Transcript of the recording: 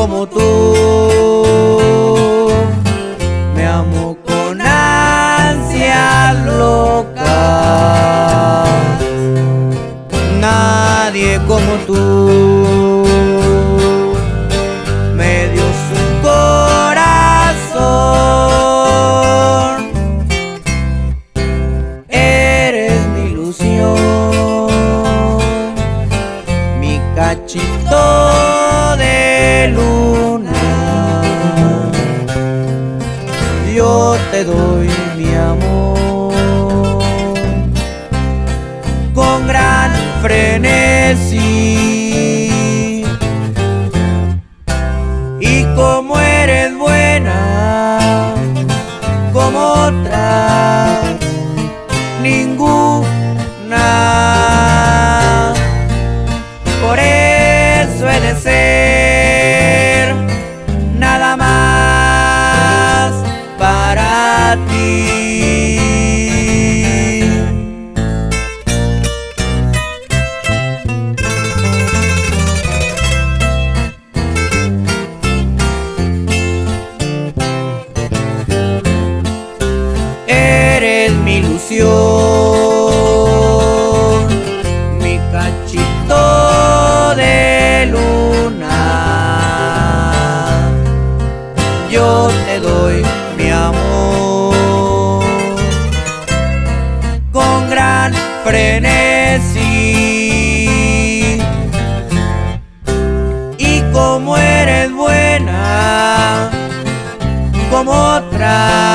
como tú. Me amo con ansias locas, nadie como tú. Me dio su corazón, eres mi ilusión, mi cachito de luna. Yo te doy mi amor con gran frenesí, y como eres buena como otra, ninguna. Por eso he de ser nada más para ti. Eres mi ilusión, mi cachito de luna. Yo te doy mi amor con gran frenesí, y como eres buena como otra,